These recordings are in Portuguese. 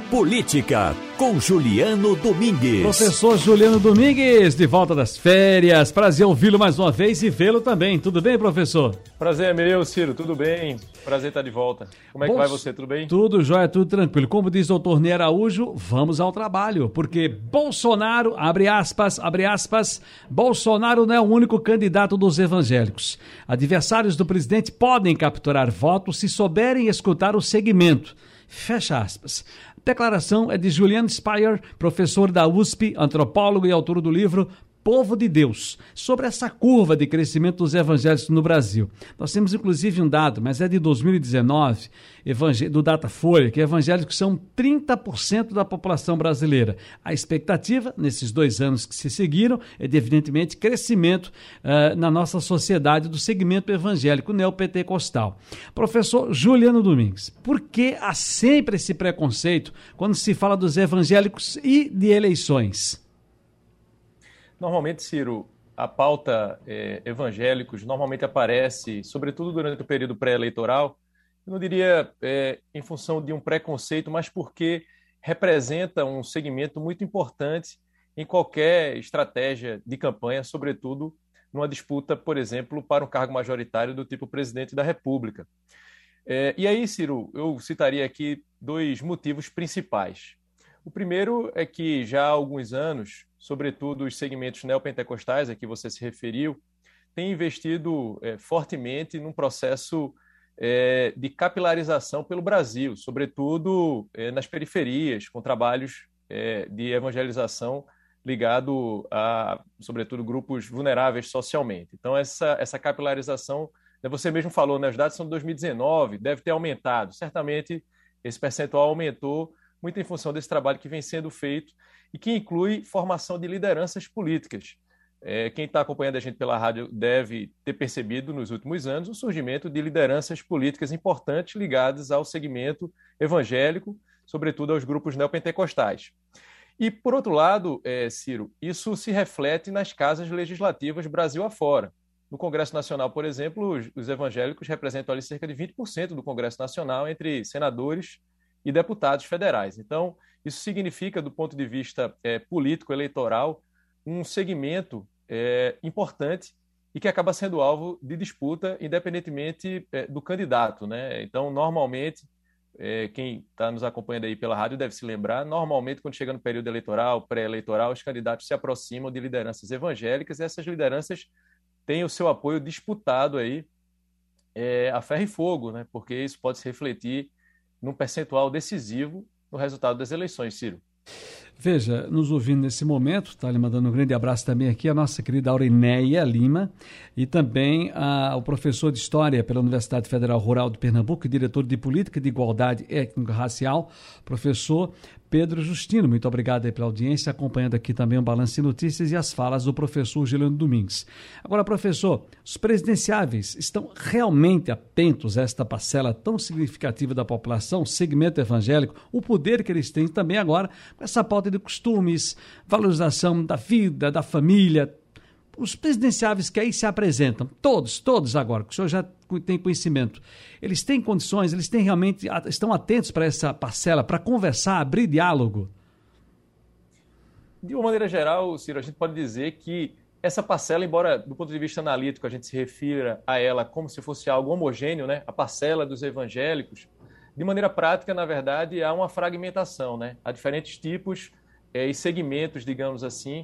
Política, com Juliano Domingues. Professor Juliano Domingues, de volta das férias. Prazer ouvi-lo mais uma vez e vê-lo também. Tudo bem, professor? Prazer é meu, Ciro. Tudo bem? Prazer estar de volta. Como é que vai você? Tudo bem? Tudo jóia, tudo tranquilo. Como diz o doutor Ney Araújo, vamos ao trabalho. Porque Bolsonaro, abre aspas, Bolsonaro não é o único candidato dos evangélicos. Adversários do presidente podem capturar votos se souberem escutar o segmento. Fecha aspas. A declaração é de Julian Speyer, professor da USP, antropólogo e autor do livro Povo de Deus, sobre essa curva de crescimento dos evangélicos no Brasil. Nós temos inclusive um dado, mas é de 2019, do Datafolha, que evangélicos são 30% da população brasileira. A expectativa, nesses 2 anos que se seguiram, é de, evidentemente, crescimento na nossa sociedade do segmento evangélico neopentecostal. Professor Juliano Domingues, por que há sempre esse preconceito quando se fala dos evangélicos e de eleições? Normalmente, Ciro, a pauta evangélicos normalmente aparece, sobretudo durante o período pré-eleitoral, eu não diria em função de um preconceito, mas porque representa um segmento muito importante em qualquer estratégia de campanha, sobretudo numa disputa, por exemplo, para um cargo majoritário do tipo presidente da República. E aí, Ciro, eu citaria aqui 2 motivos principais. O primeiro é que já há alguns anos, sobretudo os segmentos neopentecostais a que você se referiu, têm investido fortemente num processo de capilarização pelo Brasil, sobretudo nas periferias, com trabalhos de evangelização ligado a, sobretudo, grupos vulneráveis socialmente. Então, essa capilarização, você mesmo falou, né, os dados são de 2019, deve ter aumentado. Certamente, esse percentual aumentou muito em função desse trabalho que vem sendo feito e que inclui formação de lideranças políticas. Quem está acompanhando a gente pela rádio deve ter percebido nos últimos anos o surgimento de lideranças políticas importantes ligadas ao segmento evangélico, sobretudo aos grupos neopentecostais. E, por outro lado, Ciro, isso se reflete nas casas legislativas Brasil afora. No Congresso Nacional, por exemplo, os evangélicos representam ali cerca de 20% do Congresso Nacional entre senadores e deputados federais. Então, isso significa, do ponto de vista político, eleitoral, um segmento importante e que acaba sendo alvo de disputa, independentemente do candidato, né? Então, normalmente, quem está nos acompanhando aí pela rádio deve se lembrar, normalmente, quando chega no período eleitoral, pré-eleitoral, os candidatos se aproximam de lideranças evangélicas e essas lideranças têm o seu apoio disputado aí a ferro e fogo, né? Porque isso pode se refletir num percentual decisivo no resultado das eleições, Ciro. Veja, nos ouvindo nesse momento, está lhe mandando um grande abraço também aqui a nossa querida Aurinéia Lima e também o professor de História pela Universidade Federal Rural de Pernambuco e diretor de Política de Igualdade Étnico-Racial, professor Pedro Justino. Muito obrigado aí pela audiência, acompanhando aqui também o Balanço de Notícias e as falas do professor Juliano Domingues. Agora, professor, os presidenciáveis estão realmente atentos a esta parcela tão significativa da população, segmento evangélico, o poder que eles têm também agora com essa pauta de costumes, valorização da vida, da família. Os presidenciáveis que aí se apresentam, todos agora, que o senhor já tem conhecimento, eles têm condições, eles têm realmente, estão atentos para essa parcela, para conversar, abrir diálogo? De uma maneira geral, Ciro, a gente pode dizer que essa parcela, embora do ponto de vista analítico a gente se refira a ela como se fosse algo homogêneo, né, a parcela dos evangélicos, de maneira prática, na verdade, há uma fragmentação, né? Há diferentes tipos e segmentos, digamos assim,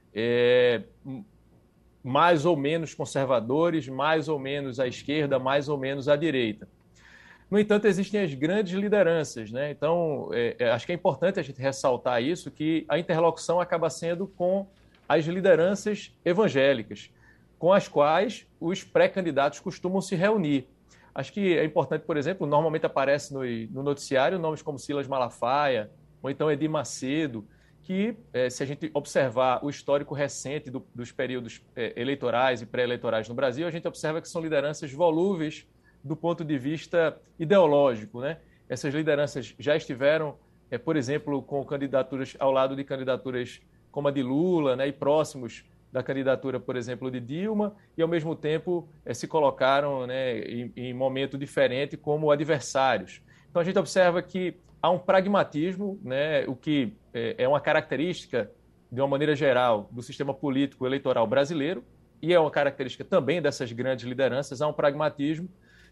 mais ou menos conservadores, mais ou menos à esquerda, mais ou menos à direita. No entanto, existem as grandes lideranças, né? Então, acho que é importante a gente ressaltar isso, que a interlocução acaba sendo com as lideranças evangélicas, com as quais os pré-candidatos costumam se reunir. Acho que é importante, por exemplo, normalmente aparece no noticiário nomes como Silas Malafaia, ou então Edir Macedo, que, se a gente observar o histórico recente dos períodos eleitorais e pré-eleitorais no Brasil, a gente observa que são lideranças volúveis do ponto de vista ideológico, né? Essas lideranças já estiveram, por exemplo, com candidaturas ao lado de candidaturas como a de Lula, né, e próximos da candidatura, por exemplo, de Dilma, e ao mesmo tempo se colocaram, né, em momento diferente como adversários. Então a gente observa que há um pragmatismo, né, o que é uma característica, de uma maneira geral, do sistema político eleitoral brasileiro, e é uma característica também dessas grandes lideranças, há um pragmatismo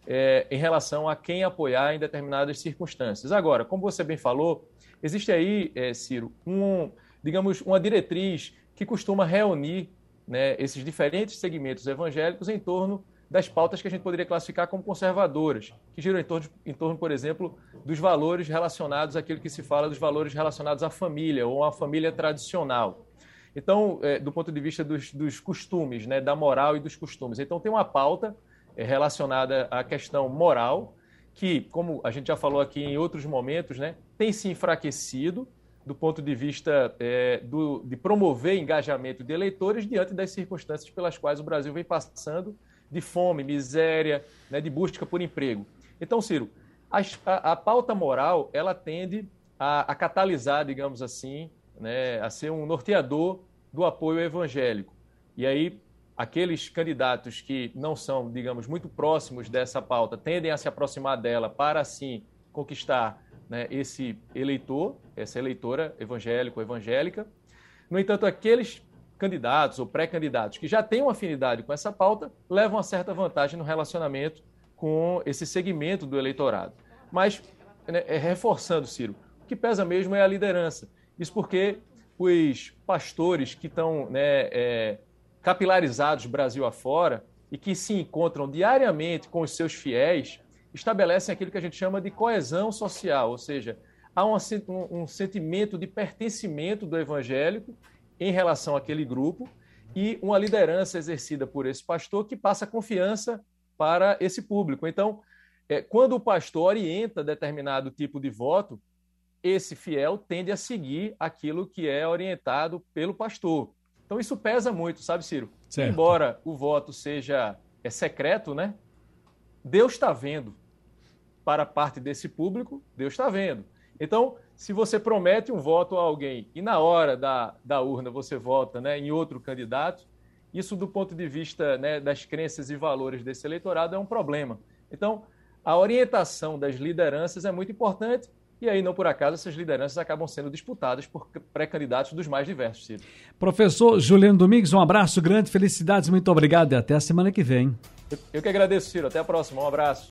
em relação a quem apoiar em determinadas circunstâncias. Agora, como você bem falou, existe aí, Ciro, digamos, uma diretriz que costuma reunir, né, esses diferentes segmentos evangélicos em torno das pautas que a gente poderia classificar como conservadoras, que giram em torno, por exemplo, dos valores relacionados àquilo que se fala dos valores relacionados à família ou à família tradicional. Então, do ponto de vista dos costumes, né, da moral e dos costumes. Então, tem uma pauta relacionada à questão moral, que, como a gente já falou aqui em outros momentos, né, tem se enfraquecido do ponto de vista de promover engajamento de eleitores diante das circunstâncias pelas quais o Brasil vem passando, de fome, miséria, né, de busca por emprego. Então, Ciro, a pauta moral, ela tende a catalisar, digamos assim, né, a ser um norteador do apoio evangélico. E aí, aqueles candidatos que não são, digamos, muito próximos dessa pauta, tendem a se aproximar dela para, assim, conquistar, né, esse eleitor, essa eleitora evangélico ou evangélica. No entanto, aqueles candidatos ou pré-candidatos que já têm uma afinidade com essa pauta levam uma certa vantagem no relacionamento com esse segmento do eleitorado. Mas, né, reforçando, Ciro, o que pesa mesmo é a liderança. Isso porque os pastores que estão, né, capilarizados Brasil afora e que se encontram diariamente com os seus fiéis, estabelecem aquilo que a gente chama de coesão social, ou seja, há um sentimento de pertencimento do evangélico em relação àquele grupo e uma liderança exercida por esse pastor que passa confiança para esse público. Então, quando o pastor orienta determinado tipo de voto, esse fiel tende a seguir aquilo que é orientado pelo pastor. Então, isso pesa muito, sabe, Ciro? Certo. Embora o voto seja secreto, né? Deus está vendo. Para parte desse público, Deus está vendo. Então, se você promete um voto a alguém e na hora da urna você vota, né, em outro candidato, isso do ponto de vista, né, das crenças e valores desse eleitorado é um problema. Então, a orientação das lideranças é muito importante e aí, não por acaso, essas lideranças acabam sendo disputadas por pré-candidatos dos mais diversos, Ciro. Professor Juliano Domingues, um abraço grande, felicidades, muito obrigado e até a semana que vem. Eu que agradeço, Ciro. Até a próxima. Um abraço.